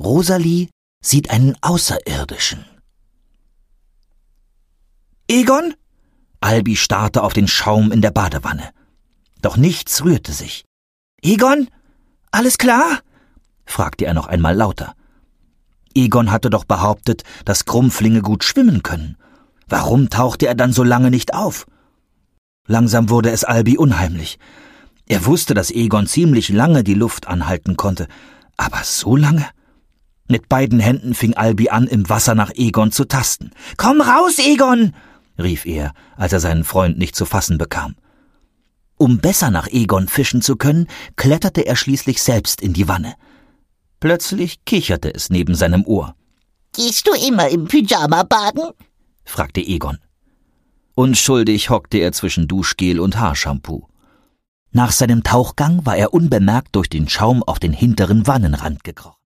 Rosalie sieht einen Außerirdischen. »Egon?« Albi starrte auf den Schaum in der Badewanne. Doch nichts rührte sich. »Egon? Alles klar?« fragte er noch einmal lauter. Egon hatte doch behauptet, dass Grumpflinge gut schwimmen können. Warum tauchte er dann so lange nicht auf? Langsam wurde es Albi unheimlich. Er wusste, dass Egon ziemlich lange die Luft anhalten konnte. Aber so lange? Mit beiden Händen fing Albi an, im Wasser nach Egon zu tasten. »Komm raus, Egon!« rief er, als er seinen Freund nicht zu fassen bekam. Um besser nach Egon fischen zu können, kletterte er schließlich selbst in die Wanne. Plötzlich kicherte es neben seinem Ohr. »Gehst du immer im Pyjama baden?« fragte Egon. Unschuldig hockte er zwischen Duschgel und Haarshampoo. Nach seinem Tauchgang war er unbemerkt durch den Schaum auf den hinteren Wannenrand gekrochen.